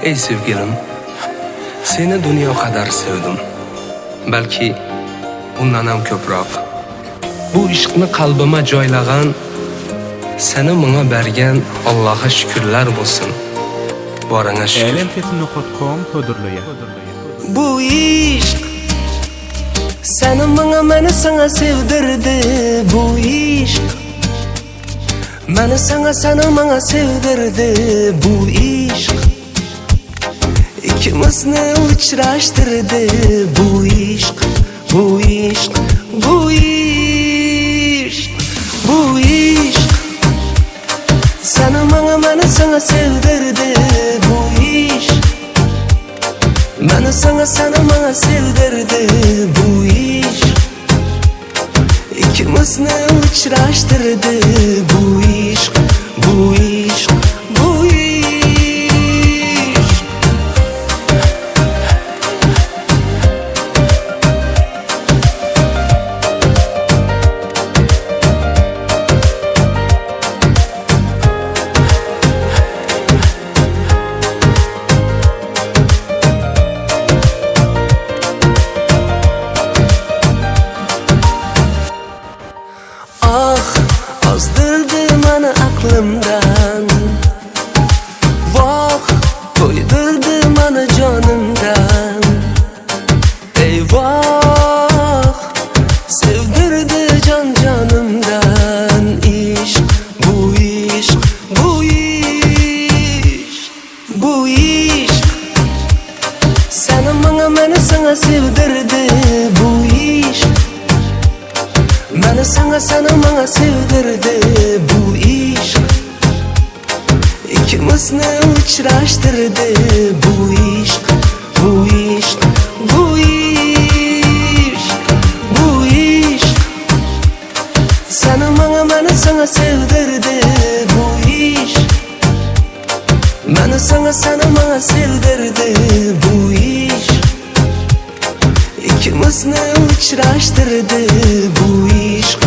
Ey sevgilim, seni dünya kadar sevdim. Belki bundan ham ko'proq. Bu ishqni qalbima joylagan, seni menga bergan Allohga shukrlar bo'lsin. Boringga shukr. Elenpetin.com Hödürlüye. Bu ishq seni menga, meni sana sevdirdi. Bu ishq meni sana, seni menga sevdirdi. Bu ishq ikimizni uchrashtirdi. Bu ishq, bu ishq, bu ishq, bu ishq seni menga, meni sana sevdirdi. Bu ishq meni sana, seni menga sevdirdi. Bu ishq ikimizni uchrashtirdi. Bu ishq, bu ishq, bu ishq. Azdırdı beni aklımdan, vah koydurdu beni canımdan. Eyvah sevdirdi can canımdan. İşk, bu işk, bu işk, bu işk seni bana, beni sana sevdirdi. Bu işk meni sana, seni menga sevdirdi. Bu ishq ikimizni uchrashtirdi. Bu ishq, bu ishq, bu ishq, bu ishq seni menga, meni sana sevdirdi. Bu ishq meni sana, seni menga sevdirdi. Bu ishq ikimizni uchrashtirdi. Bu ishq,